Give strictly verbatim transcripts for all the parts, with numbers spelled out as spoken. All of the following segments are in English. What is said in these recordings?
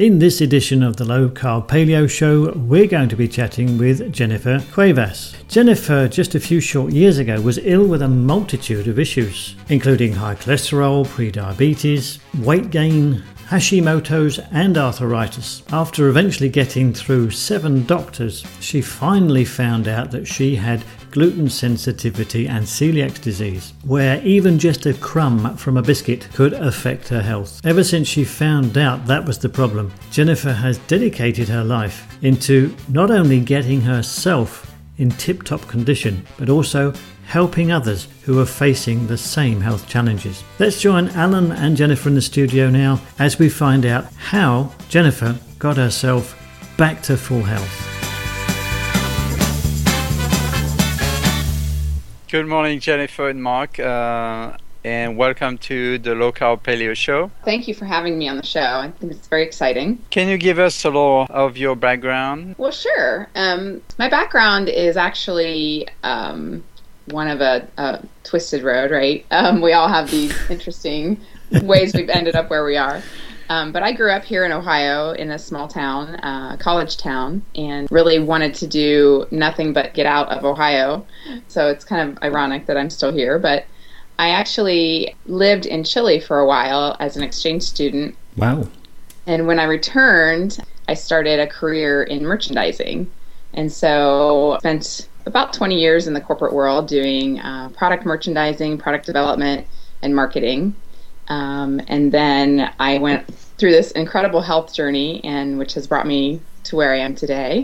In this edition of the Low Carb Paleo Show, we're going to be chatting with Jennifer Cuevas. Jennifer, just a few short years ago, was ill with a multitude of issues, including high cholesterol, prediabetes, weight gain, Hashimoto's and arthritis. After eventually getting through seven doctors, she finally found out that she had gluten sensitivity and celiac disease, where even just a crumb from a biscuit could affect her health. Ever since she found out that was the problem, Jennifer has dedicated her life into not only getting herself in tip-top condition, but also helping others who are facing the same health challenges. Let's join Alan and Jennifer in the studio now as we find out how Jennifer got herself back to full health. Good morning, Jennifer and Mark, uh, and welcome to the Low Carb Paleo Show. Thank you for having me on the show. I think it's very exciting. Can you give us a little of your background? Well, sure. Um, my background is actually um, one of a, a twisted road, right? Um, we all have these interesting ways we've ended up where we are. Um, but I grew up here in Ohio in a small town, uh, college town, and really wanted to do nothing but get out of Ohio. So it's kind of ironic that I'm still here. But I actually lived in Chile for a while as an exchange student. Wow. And when I returned, I started a career in merchandising. And so I spent about twenty years in the corporate world doing uh, product merchandising, product development, and marketing. Um, and then I went through this incredible health journey, and which has brought me to where I am today,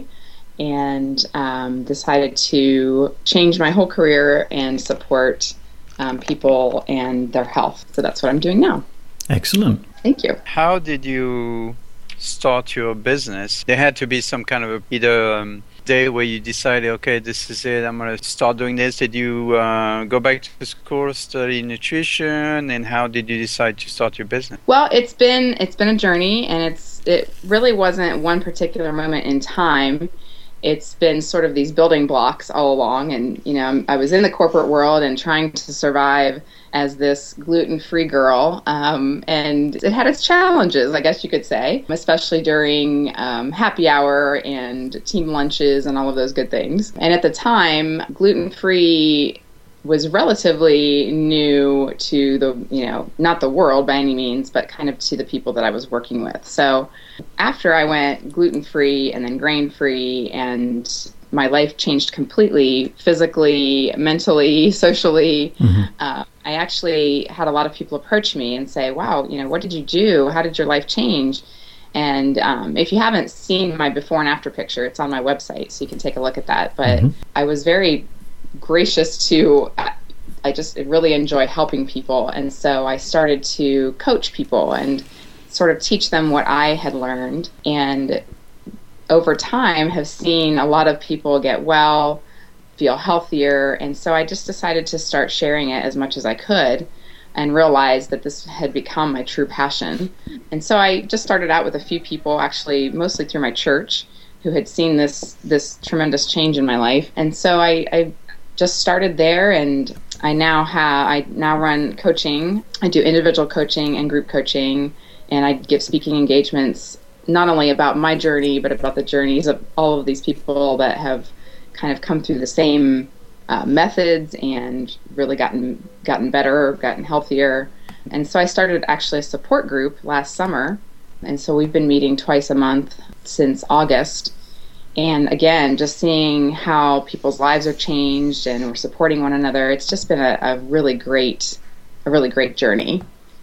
and um, decided to change my whole career and support um, people and their health. So that's what I'm doing now. Excellent. Thank you. How did you start your business? There had to be some kind of either um, day where you decided, okay, this is it, I'm going to start doing this. Did you uh, go back to school, study nutrition, and how did you decide to start your business? Well, it's been it's been a journey, and it's it really wasn't one particular moment in time. It's been sort of these building blocks all along, and you know, I was in the corporate world and trying to survive as this gluten-free girl, um, and it had its challenges, I guess you could say, especially during um, happy hour and team lunches and all of those good things. And at the time, gluten-free was relatively new to the, you know, not the world by any means, but kind of to the people that I was working with. So after I went gluten-free and then grain-free, and my life changed completely, physically, mentally, socially. Mm-hmm. Uh, I actually had a lot of people approach me and say, wow, you know, what did you do? How did your life change? And um, if you haven't seen my before and after picture, it's on my website, so you can take a look at that. But mm-hmm. I was very gracious to, I just really enjoy helping people. And so I started to coach people and sort of teach them what I had learned. And over time have seen a lot of people get well, feel healthier, and so I just decided to start sharing it as much as I could and realized that this had become my true passion. And so I just started out with a few people, actually mostly through my church, who had seen this this tremendous change in my life. And so I, I just started there, and I now have I now run coaching. I do individual coaching and group coaching, and I give speaking engagements not only about my journey, but about the journeys of all of these people that have kind of come through the same uh, methods and really gotten gotten better, gotten healthier. And so I started actually a support group last summer. And so we've been meeting twice a month since August. And again, just seeing how people's lives are changed and we're supporting one another, it's just been a, a really great, a really great journey.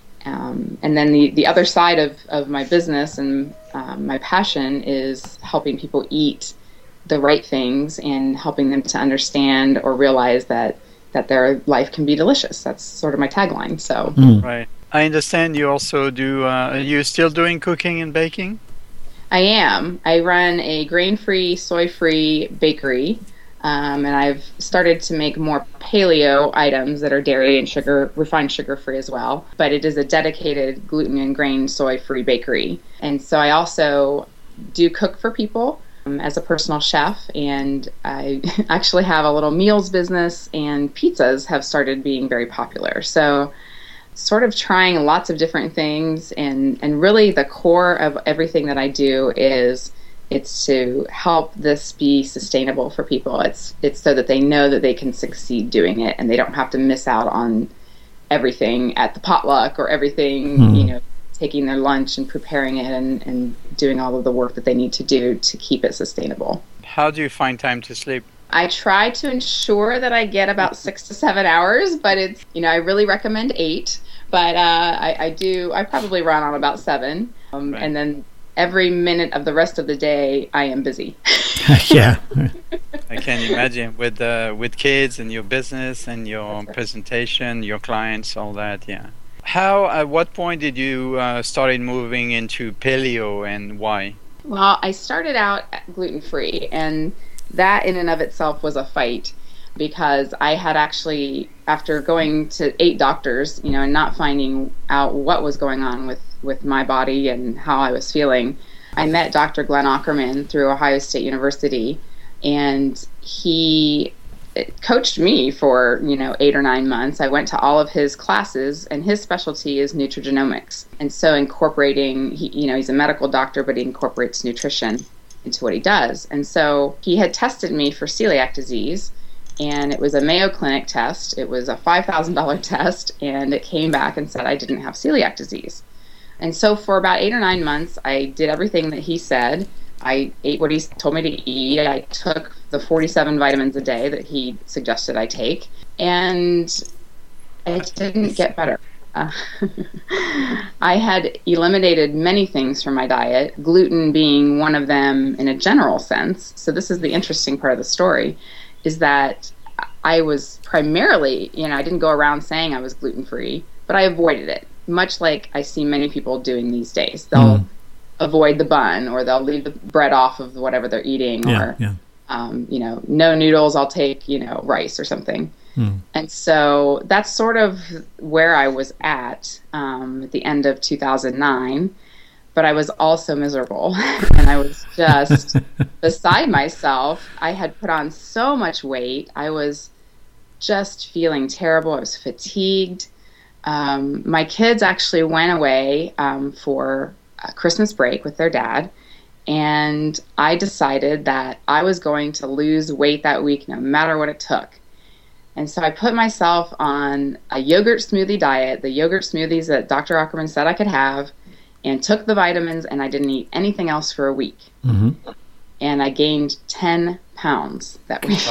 Um, and then the, the other side of, of my business and um, my passion is helping people eat the right things and helping them to understand or realize that, that their life can be delicious. That's sort of my tagline. So, mm. Right. I understand you also do, uh, are you still doing cooking and baking? I am. I run a grain-free, soy-free bakery. Um, and I've started to make more paleo items that are dairy and sugar, refined sugar-free as well. But it is a dedicated gluten and grain soy-free bakery. And so I also do cook for people um, as a personal chef. And I actually have a little meals business, and pizzas have started being very popular. So sort of trying lots of different things, and, and really the core of everything that I do is it's to help this be sustainable for people. It's it's so that they know that they can succeed doing it, and they don't have to miss out on everything at the potluck or everything, mm. you know, taking their lunch and preparing it and, and doing all of the work that they need to do to keep it sustainable. How do you find time to sleep? I try to ensure that I get about six to seven hours, but it's, you know, I really recommend eight, but uh, I, I do, I probably run on about seven. Um, right. And then every minute of the rest of the day, I am busy. Yeah. I can imagine with uh, with kids and your business and your right. presentation, your clients, all that. Yeah. How? At what point did you uh, started moving into paleo, and why? Well, I started out gluten free, and that in and of itself was a fight, because I had actually, after going to eight doctors, you know, and not finding out what was going on with, with my body and how I was feeling, I met Doctor Glenn Ackerman through Ohio State University, and he coached me for, you know, eight or nine months. I went to all of his classes, and his specialty is nutrigenomics. And so incorporating, he, you know, he's a medical doctor, but he incorporates nutrition into what he does. And so he had tested me for celiac disease, and it was a Mayo Clinic test. It was a five thousand dollars test, and it came back and said I didn't have celiac disease. And so for about eight or nine months, I did everything that he said. I ate what he told me to eat. I took the forty-seven vitamins a day that he suggested I take, and it didn't get better. Uh, I had eliminated many things from my diet, gluten being one of them in a general sense. So this is the interesting part of the story, is that I was primarily, you know, I didn't go around saying I was gluten-free, but I avoided it, much like I see many people doing these days. They'll mm. avoid the bun, or they'll leave the bread off of whatever they're eating, yeah, or, yeah. Um, you know, no noodles, I'll take, you know, rice or something. Hmm. And so that's sort of where I was at um, at the end of two thousand nine. But I was also miserable, and I was just beside myself. I had put on so much weight. I was just feeling terrible. I was fatigued. Um, my kids actually went away um, for a Christmas break with their dad, and I decided that I was going to lose weight that week no matter what it took. And so I put myself on a yogurt smoothie diet, the yogurt smoothies that Doctor Ackerman said I could have, and took the vitamins, and I didn't eat anything else for a week. Mm-hmm. And I gained ten pounds that week.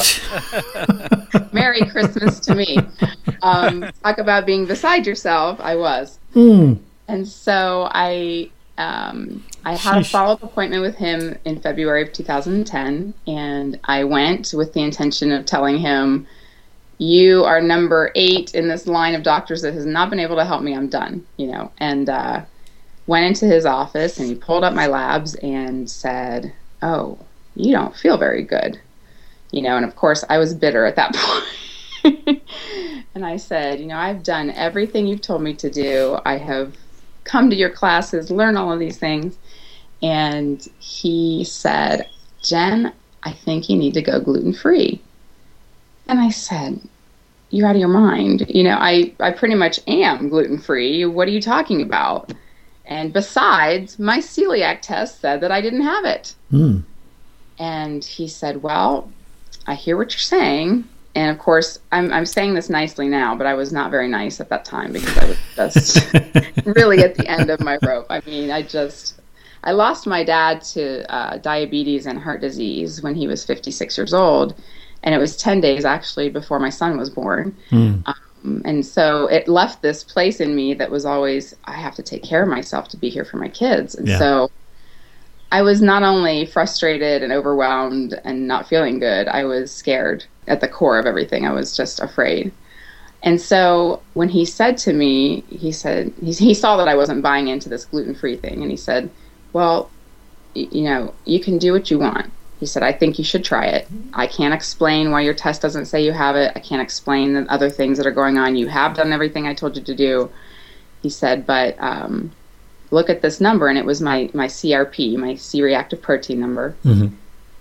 Wow. Merry Christmas to me. Um, talk about being beside yourself. I was. Mm. And so I um, I had a follow-up appointment with him in February of two thousand ten, and I went with the intention of telling him, you are number eight in this line of doctors that has not been able to help me. I'm done, you know. And uh, went into his office, and he pulled up my labs and said, oh, you don't feel very good. You know, and of course I was bitter at that point. And I said, you know, I've done everything you've told me to do. I have come to your classes, learn all of these things. And he said, Jen, I think you need to go gluten-free. And I said, you're out of your mind. You know, I, I pretty much am gluten-free. What are you talking about? And besides, my celiac test said that I didn't have it. Mm. And he said, well, I hear what you're saying. And of course, I'm I'm saying this nicely now, but I was not very nice at that time, because I was just really at the end of my rope. I mean, I just, I lost my dad to uh, diabetes and heart disease when he was fifty-six years old. And it was ten days actually before my son was born. Mm. Um, and so it left this place in me that was always, I have to take care of myself to be here for my kids. And yeah. so I was not only frustrated and overwhelmed and not feeling good, I was scared at the core of everything. I was just afraid. And so when he said to me, he said, he, he saw that I wasn't buying into this gluten-free thing. And he said, well, y- you know, you can do what you want. He said, I think you should try it. I can't explain why your test doesn't say you have it. I can't explain the other things that are going on. You have done everything I told you to do. He said, but um, look at this number. And it was my, my C R P, my C-reactive protein number. Mm-hmm.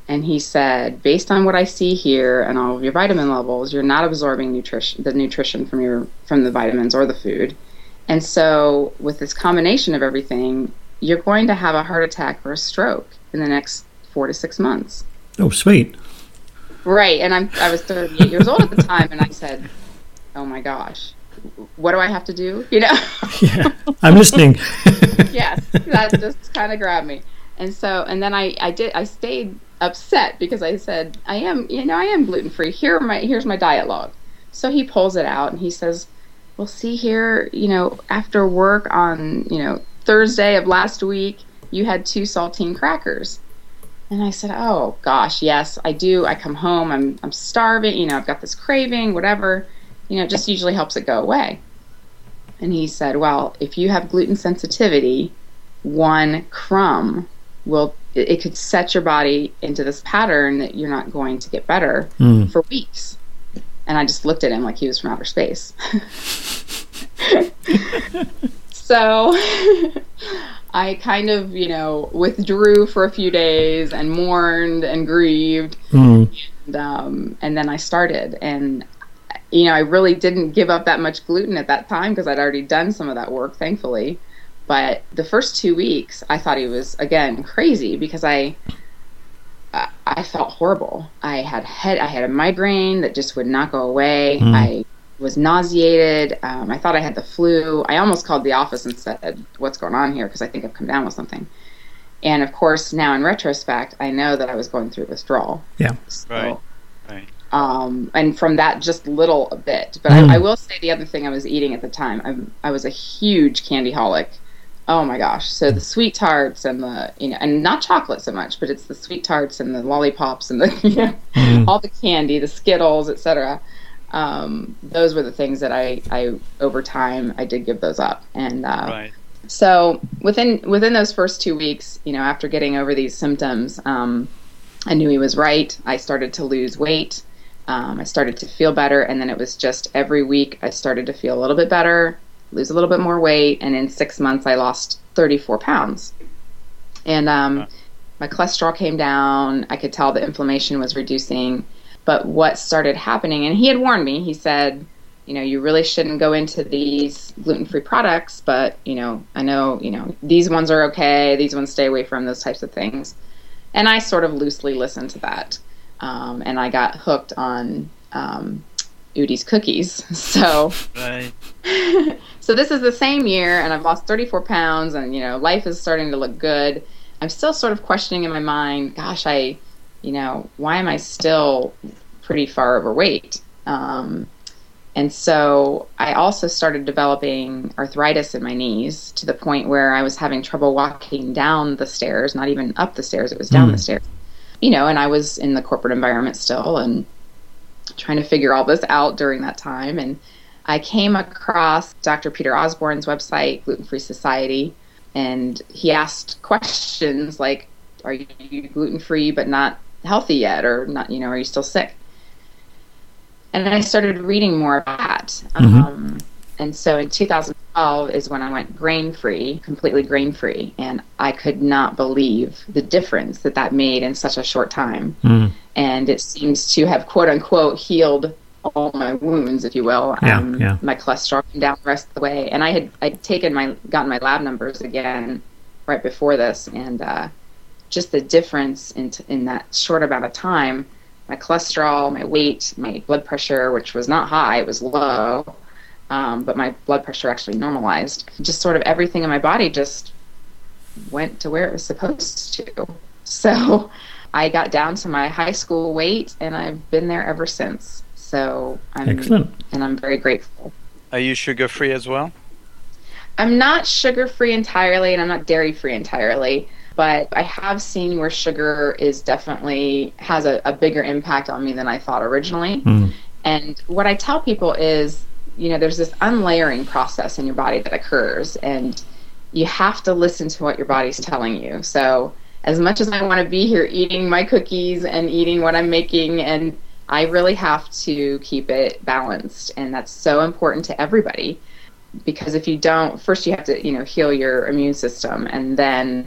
And he said, based on what I see here and all of your vitamin levels, you're not absorbing nutrition, the nutrition from your from the vitamins or the food. And so with this combination of everything, you're going to have a heart attack or a stroke in the next four to six months. Oh, sweet. Right. And I'm, I was thirty-eight years old at the time, and I said, oh my gosh, what do I have to do? You know? Yeah, I'm listening. Yes, that just kind of grabbed me. And so, and then I, I did, I stayed upset because I said, I am, you know, I am gluten-free. Here are my, here's my diet log. So he pulls it out and he says, well, see here, you know, after work on, you know, Thursday of last week, you had two saltine crackers. And I said, oh gosh, yes, I do. I come home, I'm, I'm starving, you know, I've got this craving, whatever, you know, it just usually helps it go away. And he said, well, if you have gluten sensitivity, one crumb will, it, it could set your body into this pattern that you're not going to get better mm. for weeks. And I just looked at him like he was from outer space. So I kind of, you know, withdrew for a few days and mourned and grieved. Mm. And, um, and then I started. And, you know, I really didn't give up that much gluten at that time because I'd already done some of that work, thankfully. But the first two weeks, I thought he was, again, crazy because I... I felt horrible. I had head. I had a migraine that just would not go away. Mm. I was nauseated. Um, I thought I had the flu. I almost called the office and said, "What's going on here?" Because I think I've come down with something. And of course, now in retrospect, I know that I was going through withdrawal. Yeah. So, right. Right. Um, and from that, just little a bit. But mm. I, I will say the other thing I was eating at the time. I, I was a huge candy-holic. Oh my gosh. So the sweet tarts and the, you know, and not chocolate so much, but it's the sweet tarts and the lollipops and the, you know, mm. all the candy, the Skittles, et cetera. Um, those were the things that I, I, over time, I did give those up. And, uh, right. so within, within those first two weeks, you know, after getting over these symptoms, um, I knew he was right. I started to lose weight. Um, I started to feel better. And then it was just every week I started to feel a little bit better, lose a little bit more weight, and in six months I lost thirty-four pounds. And um, wow. my cholesterol came down. I could tell the inflammation was reducing. But what started happening, and he had warned me, he said, you know, you really shouldn't go into these gluten-free products, but, you know, I know, you know, these ones are okay, these ones stay away from, those types of things. And I sort of loosely listened to that. Um, and I got hooked on um, Udi's cookies. So... Right. So this is the same year, and I've lost thirty-four pounds, and, you know, life is starting to look good. I'm still sort of questioning in my mind, gosh, I, you know, why am I still pretty far overweight? Um, and so I also started developing arthritis in my knees to the point where I was having trouble walking down the stairs, not even up the stairs, it was down mm. the stairs. You know, and I was in the corporate environment still and trying to figure all this out during that time. And I came across Doctor Peter Osborne's website, Gluten Free Society, and he asked questions like, are you gluten-free but not healthy yet, or not, you know, are you still sick? And then I started reading more about that. Mm-hmm. Um, and so in two thousand twelve is when I went grain-free, completely grain-free, and I could not believe the difference that that made in such a short time. Mm. And it seems to have, quote-unquote, healed all my wounds, if you will. Yeah, um, yeah. My cholesterol came down the rest of the way, and I had I'd taken my gotten my lab numbers again right before this, and uh, just the difference in t- in that short amount of time, my cholesterol, my weight, my blood pressure, which was not high, it was low, um, but my blood pressure actually normalized. Just sort of everything in my body just went to where it was supposed to. So I got down to my high school weight, and I've been there ever since. So I'm, Excellent. And I'm very grateful. Are you sugar-free as well? I'm not sugar-free entirely, and I'm not dairy-free entirely, but I have seen where sugar is definitely has a, a bigger impact on me than I thought originally. Mm. And what I tell people is, you know, there's this unlayering process in your body that occurs, and you have to listen to what your body's telling you. So as much as I want to be here eating my cookies and eating what I'm making, and I really have to keep it balanced, and that's so important to everybody, because if you don't, first you have to, you know, heal your immune system, and then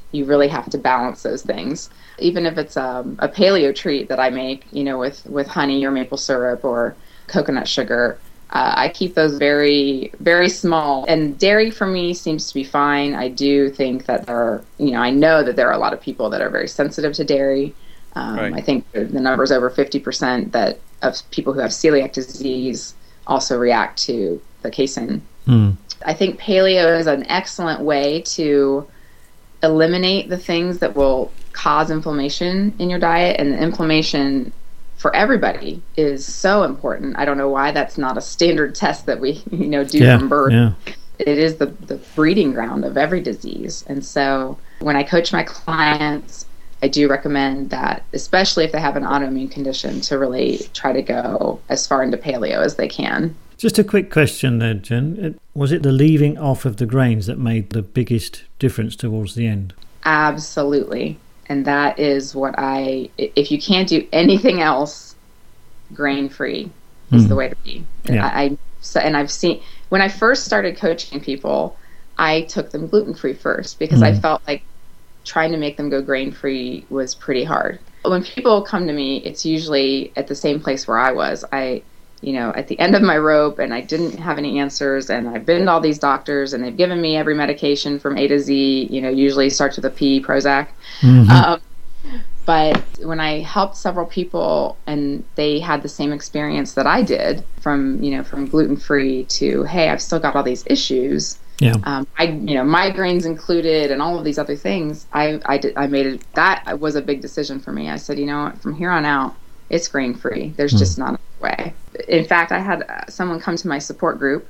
you really have to balance those things. Even if it's um, a paleo treat that I make, you know, with, with honey or maple syrup or coconut sugar, uh, I keep those very, very small. And dairy for me seems to be fine. I do think that there are, you know, I know that there are a lot of people that are very sensitive to dairy. Um, right. I think the number is over fifty percent that of people who have celiac disease also react to the casein. Mm. I think paleo is an excellent way to eliminate the things that will cause inflammation in your diet, and the inflammation for everybody is so important. I don't know why that's not a standard test that we, you know, do yeah, from birth. Yeah. It is the, the breeding ground of every disease. And so when I coach my clients, I do recommend that, especially if they have an autoimmune condition, to really try to go as far into paleo as they can. Just a quick question there, Jen. Was it the leaving off of the grains that made the biggest difference towards the end? Absolutely. And that is what I, if you can't do anything else, grain-free is mm. the way to be. Yeah. I, I so, and I've seen, when I first started coaching people, I took them gluten-free first because mm. I felt like trying to make them go grain-free was pretty hard. When people come to me, it's usually at the same place where I was. I, you know, at the end of my rope, and I didn't have any answers, and I've been to all these doctors, and they've given me every medication from A to Z, you know, usually starts with a P, Prozac. Mm-hmm. Um, but when I helped several people and they had the same experience that I did, from, you know, from gluten-free to, hey, I've still got all these issues, yeah, um, I, you know, migraines included and all of these other things, I, I, did, I made it, that was a big decision for me. I said, you know what, from here on out, it's grain-free. There's mm. just not a way. In fact, I had someone come to my support group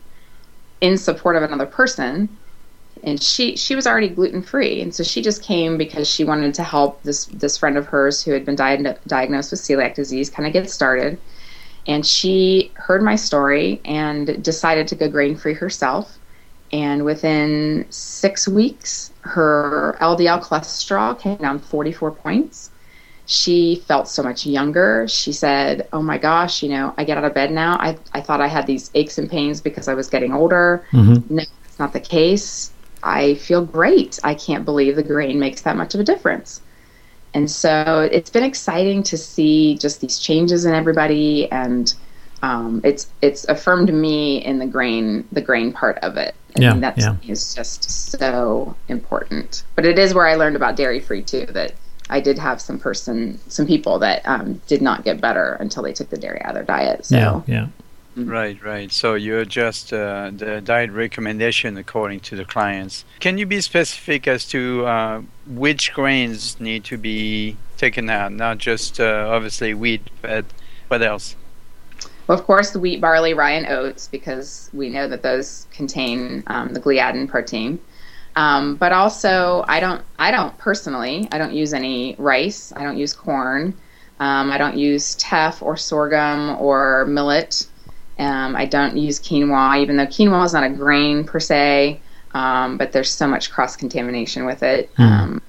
in support of another person, and she she was already gluten-free, and so she just came because she wanted to help this this friend of hers who had been di- diagnosed with celiac disease kind of get started. And she heard my story and decided to go grain-free herself. And within six weeks, her L D L cholesterol came down forty-four points. She felt so much younger. She said, oh my gosh, you know, I get out of bed now. I, I thought I had these aches and pains because I was getting older. Mm-hmm. No, it's not the case. I feel great. I can't believe the grain makes that much of a difference. And so it's been exciting to see just these changes in everybody. And um, it's it's affirmed me in the grain, the grain part of it. I yeah, mean, that yeah. is just so important. But it is where I learned about dairy-free too, that I did have some person, some people that um, did not get better until they took the dairy out of their diet. So. Yeah, yeah. Mm-hmm. Right, right. So you adjust uh, the diet recommendation according to the clients. Can you be specific as to uh, which grains need to be taken out? Not just uh, obviously wheat, but what else? Well, of course, the wheat, barley, rye, and oats, because we know that those contain um, the gliadin protein. Um, but also, I don't, I don't personally, I don't use any rice. I don't use corn. Um, I don't use teff or sorghum or millet. Um, I don't use quinoa, even though quinoa is not a grain per se, um, but there's so much cross-contamination with it. Mm. Um,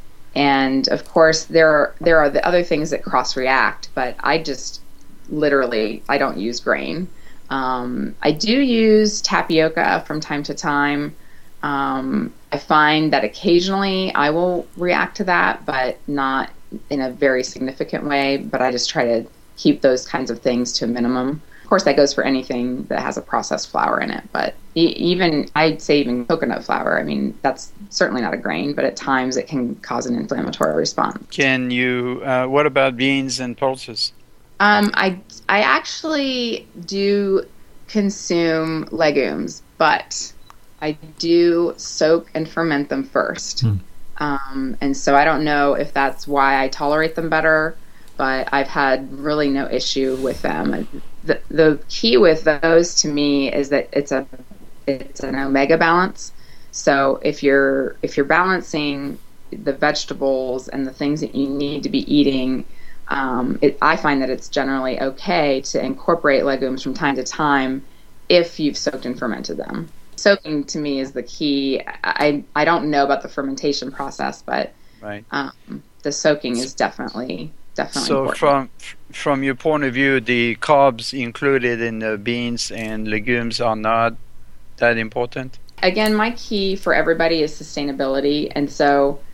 and of course, there are, there are the other things that cross-react, but I just literally, I don't use grain. Um, I do use tapioca from time to time. Um, I find that occasionally I will react to that, but not in a very significant way. But I just try to keep those kinds of things to a minimum. Of course, that goes for anything that has a processed flour in it. But e- even, I'd say even coconut flour, I mean, that's certainly not a grain, but at times it can cause an inflammatory response. Can you, uh, what about beans and pulses? Um, I, I actually do consume legumes, but I do soak and ferment them first. Mm. Um, and so I don't know if that's why I tolerate them better, but I've had really no issue with them. The, the key with those to me is that it's a it's an omega balance. So if you're if you're balancing the vegetables and the things that you need to be eating, um, it, I find that it's generally okay to incorporate legumes from time to time if you've soaked and fermented them. Soaking to me is the key. I I don't know about the fermentation process, but right. um, the soaking is definitely definitely so important. from from your point of view, the carbs included in the beans and legumes are not that important? Again, my key for everybody is sustainability, and so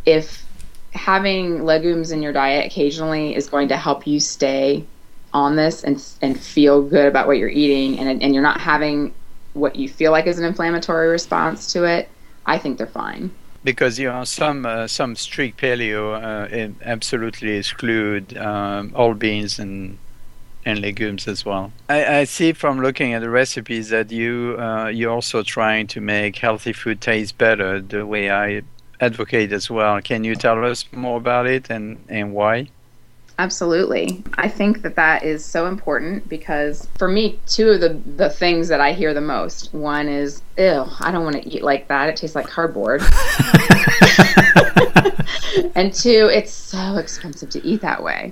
if having legumes in your diet occasionally is going to help you stay on this and and feel good about what you're eating, and and you're not having what you feel like is an inflammatory response to it, I think they're fine. Because you know some uh, some strict paleo uh, absolutely exclude um, all beans and and legumes as well. I, I see from looking at the recipes that you uh, you're also trying to make healthy food taste better, the way I advocate as well. Can you tell us more about it and and why? Absolutely. I think that that is so important because for me, two of the, the things that I hear the most, one is, ew, I don't want to eat like that. It tastes like cardboard. And two, it's so expensive to eat that way.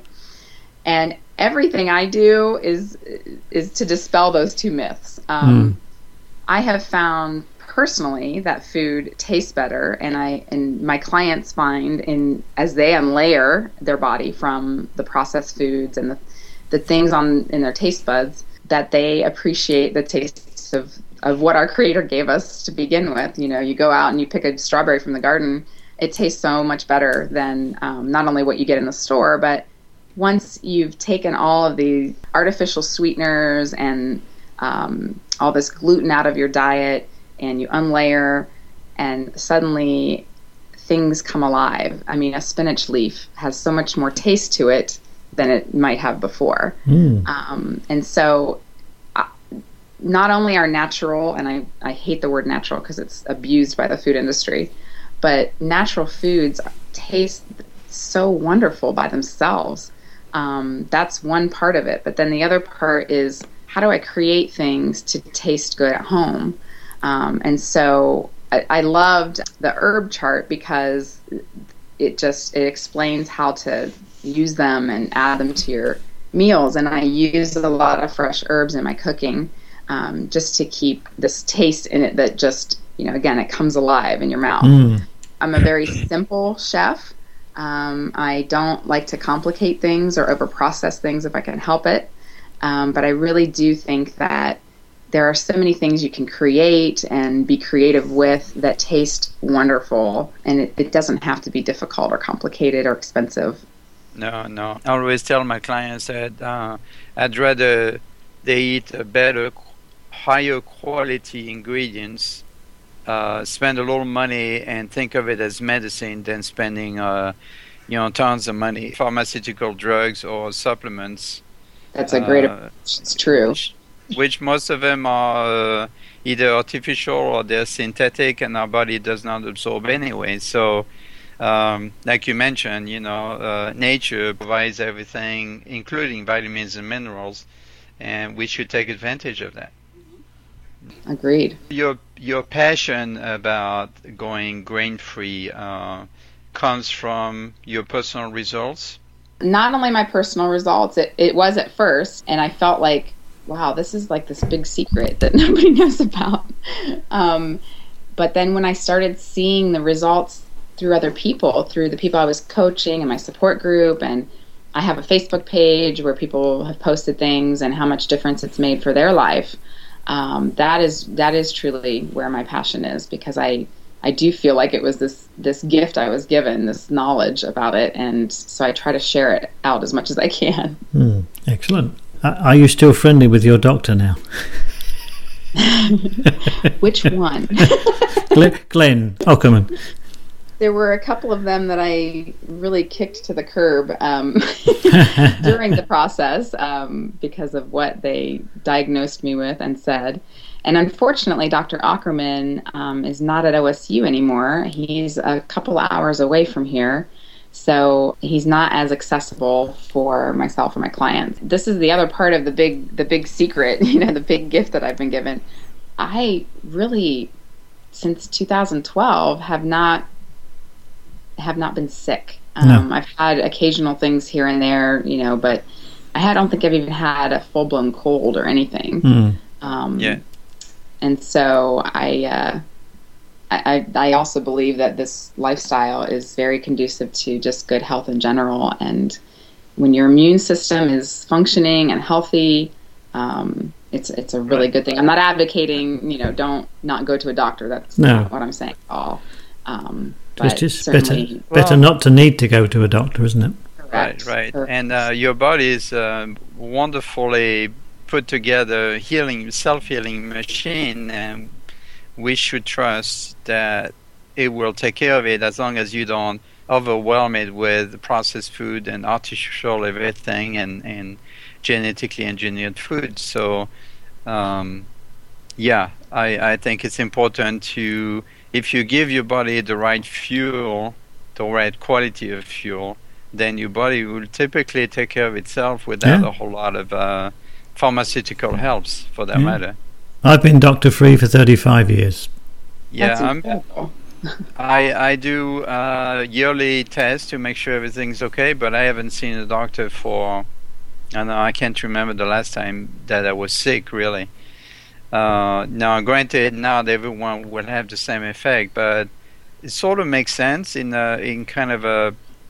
And everything I do is is to dispel those two myths. Um, mm. I have found personally that food tastes better, and I and my clients find in as they unlayer their body from the processed foods and the the things on in their taste buds, that they appreciate the taste of of what our creator gave us to begin with. You know, you go out and you pick a strawberry from the garden, it tastes so much better than um, not only what you get in the store, but once you've taken all of the artificial sweeteners and um, all this gluten out of your diet, and you unlayer, and suddenly things come alive. I mean, a spinach leaf has so much more taste to it than it might have before. Mm. Um, and so uh, not only are natural, and I, I hate the word natural because it's abused by the food industry, but natural foods taste so wonderful by themselves. Um, that's one part of it. But then the other part is, how do I create things to taste good at home? Um, and so I, I loved the herb chart because it just, it explains how to use them and add them to your meals. And I use a lot of fresh herbs in my cooking, um, just to keep this taste in it that just, you know, again, it comes alive in your mouth. Mm. I'm a very simple chef. Um, I don't like to complicate things or overprocess things if I can help it. Um, but I really do think that there are so many things you can create and be creative with that taste wonderful, and it, it doesn't have to be difficult or complicated or expensive. No, no. I always tell my clients that uh, I'd rather they eat a better, higher quality ingredients, uh, spend a little money and think of it as medicine than spending, uh, you know, tons of money, pharmaceutical drugs or supplements. That's a great uh, approach. It's true. Which, which most of them are uh, either artificial or they're synthetic, and our body does not absorb anyway. So, um, like you mentioned, you know, uh, nature provides everything, including vitamins and minerals, and we should take advantage of that. Agreed. Your your passion about going grain-free uh, comes from your personal results? Not only my personal results, it, it was at first, and I felt like, wow, this is like this big secret that nobody knows about. Um, but then when I started seeing the results through other people, through the people I was coaching and my support group, and I have a Facebook page where people have posted things and how much difference it's made for their life, um, that is that is truly where my passion is, because I, I do feel like it was this, this gift I was given, this knowledge about it, and so I try to share it out as much as I can. Mm, excellent. Are you still friendly with your doctor now? Which one? Glenn Ockerman. There were a couple of them that I really kicked to the curb um, during the process um, because of what they diagnosed me with and said. And unfortunately, Doctor Ockerman um, is not at O S U anymore. He's a couple hours away from here. So he's not as accessible for myself or my clients. This is the other part of the big, the big secret, you know, the big gift that I've been given. I really, since two thousand twelve, have not have not been sick. Um, no. I've had occasional things here and there, you know, but I don't think I've even had a full blown cold or anything. Mm. Um, yeah. And so I. Uh, I, I also believe that this lifestyle is very conducive to just good health in general. And when your immune system is functioning and healthy, um, it's it's a really good thing. I'm not advocating, you know, don't not go to a doctor. That's no. not what I'm saying at all. Um, It's But just certainly, better, better Well- not to need to go to a doctor, isn't it? correct. Right, right. Correct. And uh, your body is a wonderfully put together healing, self-healing machine, and we should trust that it will take care of it as long as you don't overwhelm it with processed food and artificial everything and, and genetically engineered food. So, um, yeah, I, I think it's important to, if you give your body the right fuel, the right quality of fuel, then your body will typically take care of itself without Yeah. a whole lot of uh, pharmaceutical helps, for that Yeah. matter. I've been doctor free for thirty-five years. Yeah, That's I'm, incredible. I I do uh, yearly tests to make sure everything's okay, but I haven't seen a doctor for, I know I can't remember the last time that I was sick, really. Uh, now, granted, not everyone will have the same effect, but it sort of makes sense in a, in kind of a,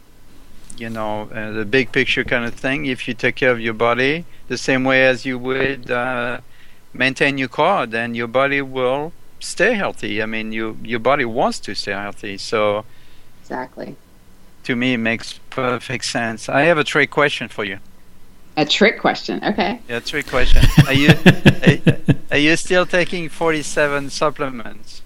you know, uh, the big picture kind of thing. If you take care of your body the same way as you would uh, maintain your car, then your body will stay healthy. I mean, you your body wants to stay healthy. So, Exactly. to me, it makes perfect sense. I have a trick question for you. A trick question. Okay. Yeah, trick question. Are you are, are you still taking forty-seven supplements?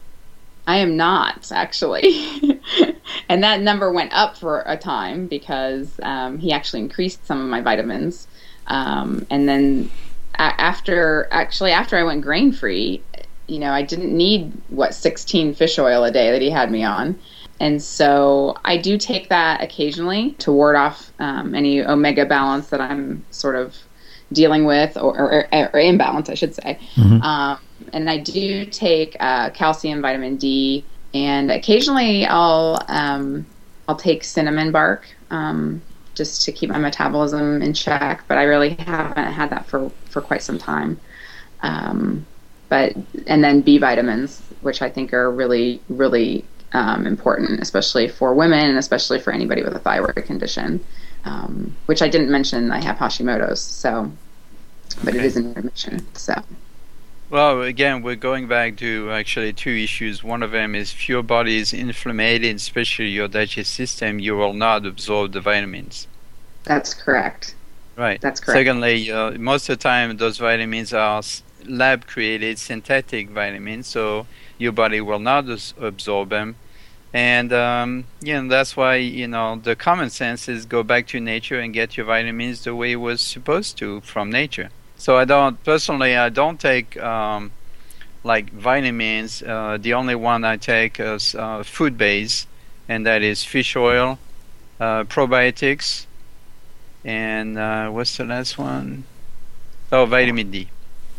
I am not, actually. And that number went up for a time because um, he actually increased some of my vitamins. Um, and then a- after, actually, after I went grain free, you know, I didn't need, what, sixteen fish oil a day that he had me on. And so I do take that occasionally to ward off um, any omega balance that I'm sort of dealing with, or, or, or imbalance, I should say. Mhm. Um, and I do take uh, calcium, vitamin D, and occasionally I'll um, I'll take cinnamon bark um, just to keep my metabolism in check. But I really haven't had that for, for quite some time. Um, but and then B vitamins, which I think are really really um, important, especially for women and especially for anybody with a thyroid condition. Um, which I didn't mention, I have Hashimoto's, so, but it Okay. is in remission, so. Well, again, we're going back to actually two issues. One of them is if your body is inflamed, especially your digestive system, you will not absorb the vitamins. That's correct. Right. That's correct. Secondly, uh, most of the time, those vitamins are s- lab-created synthetic vitamins, so your body will not as- absorb them. And um, you know that's why you know the common sense is go back to nature and get your vitamins the way it was supposed to from nature. So I don't personally I don't take um, like vitamins. Uh, the only one I take is uh, food based, and that is fish oil, uh, probiotics, and uh, what's the last one? Oh, vitamin D.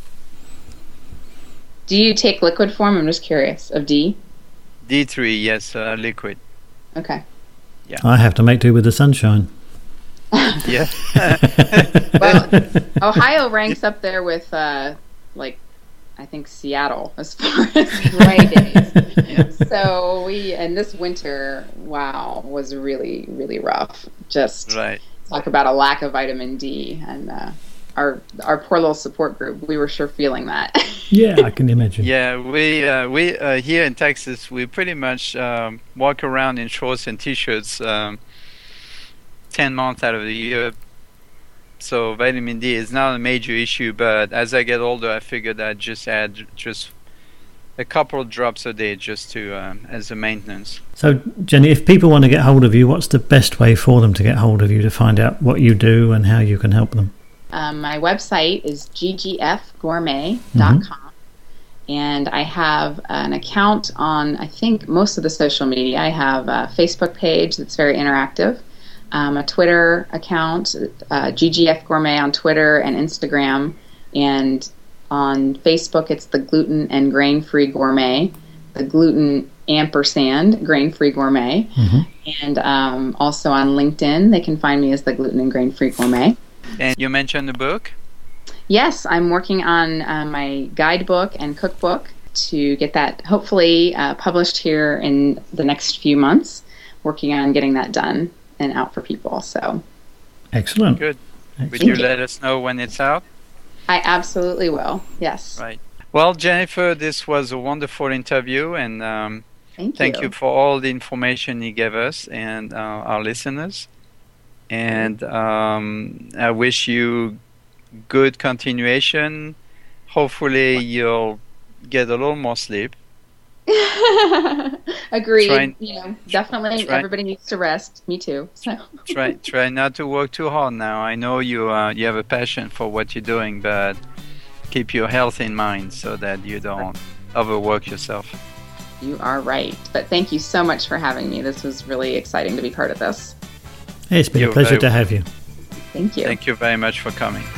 Do you take liquid form? I'm just curious. Of D? D three, yes, uh, liquid. Okay. I have to make do with the sunshine. Yeah. Well, Ohio ranks up there with, uh, like, I think Seattle as far as dry days. So we, and this winter, wow, was really, really rough. Just Right. talk about a lack of vitamin D, and uh, our our poor little support group, we were sure feeling that. Yeah, I can imagine. Yeah, we uh, we uh, here in Texas, we pretty much um, walk around in shorts and t-shirts um, ten months out of the year. So vitamin D is not a major issue, but as I get older, I figured I'd just add just a couple of drops a day just to um, as a maintenance. So, Jenny, if people want to get hold of you, what's the best way for them to get hold of you to find out what you do and how you can help them? Um, my website is g g f gourmet dot com, and I have an account on, I think, most of the social media. I have a Facebook page that's very interactive, um, a Twitter account, uh, G G F Gourmet on Twitter and Instagram, and on Facebook it's the Gluten and Grain Free Gourmet, the gluten ampersand Grain Free Gourmet, Mhm. and um, also on LinkedIn they can find me as the Gluten and Grain Free Gourmet. And you mentioned the book. Yes, I'm working on uh, my guidebook and cookbook to get that hopefully uh, published here in the next few months. Working on getting that done and out for people. So Excellent. Good. Would Excellent. you let us know when it's out? I absolutely will. Yes. Right. Well, Jennifer, this was a wonderful interview, and um, Thank you. Thank you for all the information you gave us and uh, our listeners. And um, I wish you good continuation. Hopefully you'll get a little more sleep. Agreed. Try, you know, definitely try, everybody needs to rest. Me too. So try try not to work too hard now. I know you uh, you have a passion for what you're doing, but keep your health in mind so that you don't overwork yourself. You are right. But thank you so much for having me. This was really exciting to be part of this. It's been You're a pleasure very, to have you. Thank you. Thank you very much for coming.